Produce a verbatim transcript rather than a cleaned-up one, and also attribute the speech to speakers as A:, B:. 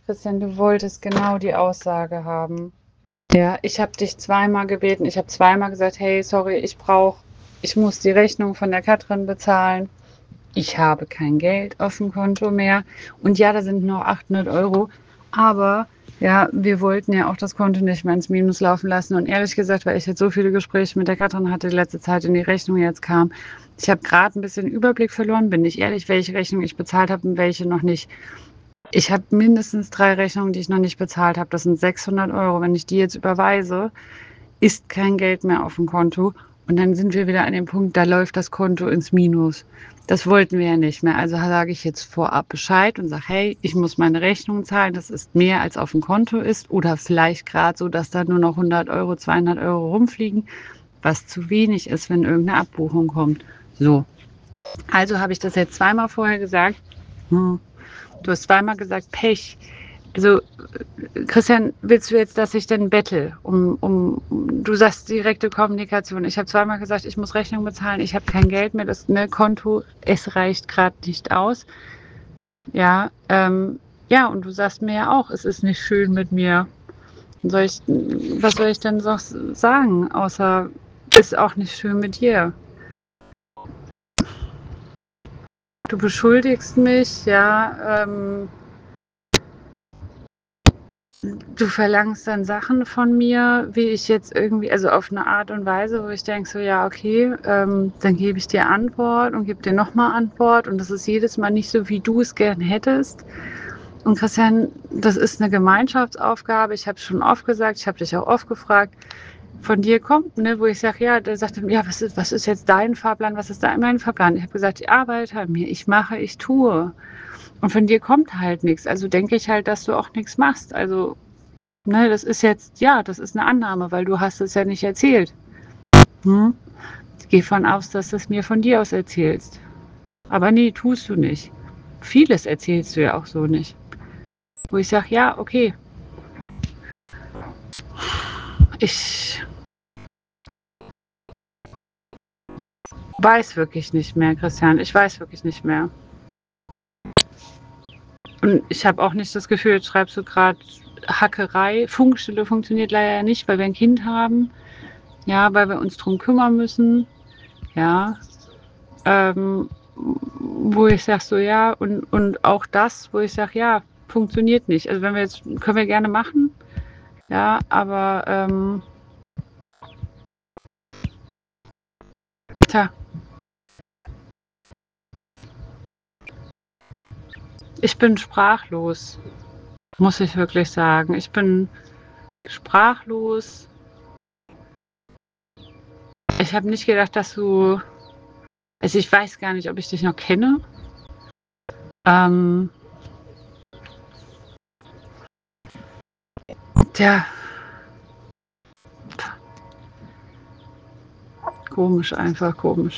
A: Christian, du wolltest genau die Aussage haben. Ja, ich habe dich zweimal gebeten. Ich habe zweimal gesagt, hey, sorry, ich brauche, ich muss die Rechnung von der Katrin bezahlen. Ich habe kein Geld auf dem Konto mehr. Und ja, da sind nur achthundert Euro. Aber ja, wir wollten ja auch das Konto nicht mehr ins Minus laufen lassen. Und ehrlich gesagt, weil ich jetzt so viele Gespräche mit der Katrin hatte, die letzte Zeit in die Rechnung jetzt kam, ich habe gerade ein bisschen Überblick verloren, bin ich ehrlich, welche Rechnung ich bezahlt habe und welche noch nicht. Ich habe mindestens drei Rechnungen, die ich noch nicht bezahlt habe. Das sind sechshundert Euro. Wenn ich die jetzt überweise, ist kein Geld mehr auf dem Konto. Und dann sind wir wieder an dem Punkt, da läuft das Konto ins Minus. Das wollten wir ja nicht mehr. Also sage ich jetzt vorab Bescheid und sage, hey, ich muss meine Rechnung zahlen. Das ist mehr, als auf dem Konto ist. Oder vielleicht gerade so, dass da nur noch hundert Euro, zweihundert Euro rumfliegen, was zu wenig ist, wenn irgendeine Abbuchung kommt. So. Also habe ich das jetzt zweimal vorher gesagt. Hm. Du hast zweimal gesagt, Pech. Also, Christian, willst du jetzt, dass ich denn bettel? Um, um, du sagst direkte Kommunikation. Ich habe zweimal gesagt, ich muss Rechnung bezahlen, ich habe kein Geld mehr, das ne, Konto, es reicht gerade nicht aus. Ja, ähm, ja, und du sagst mir ja auch, es ist nicht schön mit mir. Soll ich, was soll ich denn sonst sagen, außer ist auch nicht schön mit dir? Du beschuldigst mich, ja, ähm, du verlangst dann Sachen von mir, wie ich jetzt irgendwie, also auf eine Art und Weise, wo ich denke, so ja, okay, ähm, dann gebe ich dir Antwort und gebe dir nochmal Antwort und das ist jedes Mal nicht so, wie du es gern hättest. Und Christian, das ist eine Gemeinschaftsaufgabe. Ich habe schon oft gesagt, ich habe dich auch oft gefragt, von dir kommt, ne, wo ich sage, ja, der sagt, ja, was ist, was ist jetzt dein Fahrplan, was ist da mein Fahrplan? Ich habe gesagt, ich arbeite an mir, ich mache, ich tue. Und von dir kommt halt nichts. Also denke ich halt, dass du auch nichts machst. Also, ne, das ist jetzt, ja, das ist eine Annahme, weil du hast es ja nicht erzählt. Hm? Ich gehe von aus, dass du es mir von dir aus erzählst. Aber nee, tust du nicht. Vieles erzählst du ja auch so nicht. Wo ich sage, ja, okay. Ich weiß wirklich nicht mehr, Christian. Ich weiß wirklich nicht mehr. Und ich habe auch nicht das Gefühl, jetzt schreibst du gerade Hackerei. Funkstille funktioniert leider nicht, weil wir ein Kind haben. Ja, weil wir uns drum kümmern müssen. Ja. Ähm, wo ich sage so, ja, und, und auch das, wo ich sage, ja, funktioniert nicht. Also wenn wir jetzt, können wir gerne machen, ja, aber ähm, tja, ich bin sprachlos, muss ich wirklich sagen. Ich bin sprachlos. Ich habe nicht gedacht, dass du, also ich weiß gar nicht, ob ich dich noch kenne. Ähm, tja, komisch, einfach komisch.